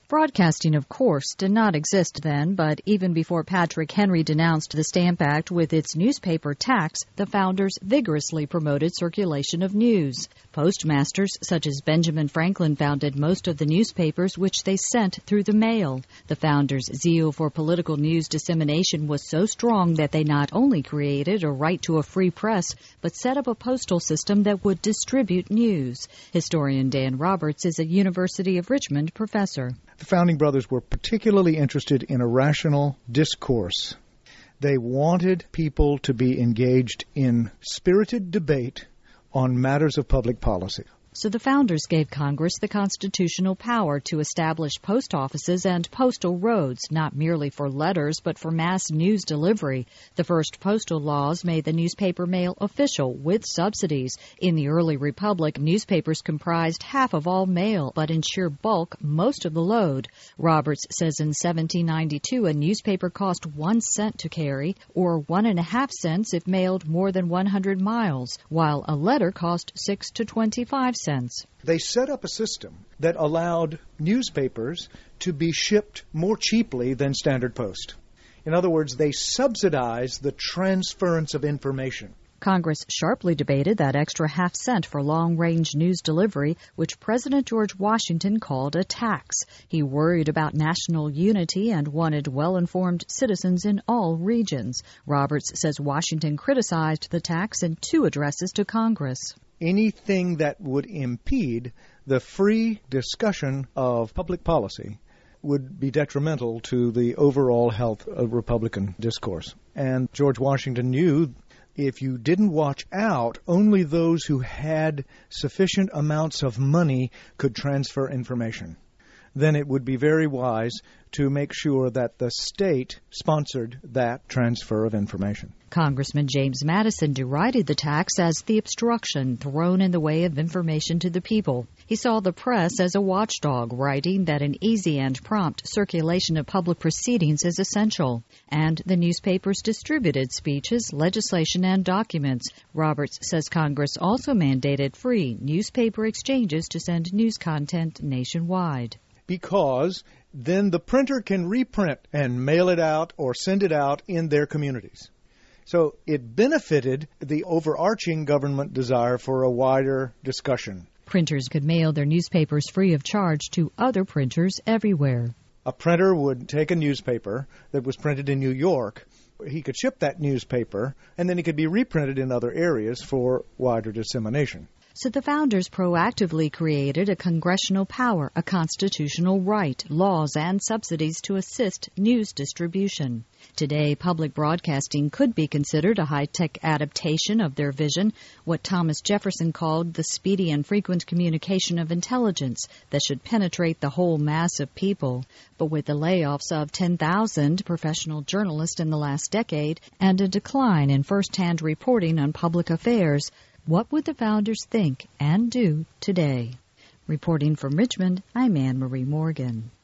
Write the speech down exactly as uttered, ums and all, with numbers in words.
Broadcasting, of course, did not exist then, but even before Patrick Henry denounced the Stamp Act with its newspaper tax, the founders vigorously promoted circulation of news. Postmasters such as Benjamin Franklin founded most of the newspapers which they sent through the mail. The founders' zeal for political news dissemination was so strong that they not only created a right to a free press, but set up a postal system that would distribute news. Historian Dan Roberts is a University of Richmond professor. The Founding Brothers were particularly interested in a rational discourse. They wanted people to be engaged in spirited debate on matters of public policy. So the founders gave Congress the constitutional power to establish post offices and postal roads, not merely for letters, but for mass news delivery. The first postal laws made the newspaper mail official with subsidies. In the early republic, newspapers comprised half of all mail, but in sheer bulk, most of the load. Roberts says in seventeen ninety-two, a newspaper cost one cent to carry, or one and a half cents if mailed more than one hundred miles, while a letter cost six to twenty-five cents. They set up a system that allowed newspapers to be shipped more cheaply than Standard Post. In other words, they subsidized the transference of information. Congress sharply debated that extra half cent for long-range news delivery, which President George Washington called a tax. He worried about national unity and wanted well-informed citizens in all regions. Roberts says Washington criticized the tax in two addresses to Congress. Anything that would impede the free discussion of public policy would be detrimental to the overall health of Republican discourse. And George Washington knew if you didn't watch out, only those who had sufficient amounts of money could transfer information. Then it would be very wise to make sure that the state sponsored that transfer of information. Congressman James Madison derided the tax as the obstruction thrown in the way of information to the people. He saw the press as a watchdog, writing that an easy and prompt circulation of public proceedings is essential. And the newspapers distributed speeches, legislation, and documents. Roberts says Congress also mandated free newspaper exchanges to send news content nationwide. Because then the printer can reprint and mail it out or send it out in their communities. So it benefited the overarching government desire for a wider discussion. Printers could mail their newspapers free of charge to other printers everywhere. A printer would take a newspaper that was printed in New York. He could ship that newspaper, and then it could be reprinted in other areas for wider dissemination. So the founders proactively created a congressional power, a constitutional right, laws, and subsidies to assist news distribution. Today, public broadcasting could be considered a high-tech adaptation of their vision, what Thomas Jefferson called the speedy and frequent communication of intelligence that should penetrate the whole mass of people. But with the layoffs of ten thousand professional journalists in the last decade and a decline in first-hand reporting on public affairs, what would the founders think and do today? Reporting from Richmond, I'm Anne Marie Morgan.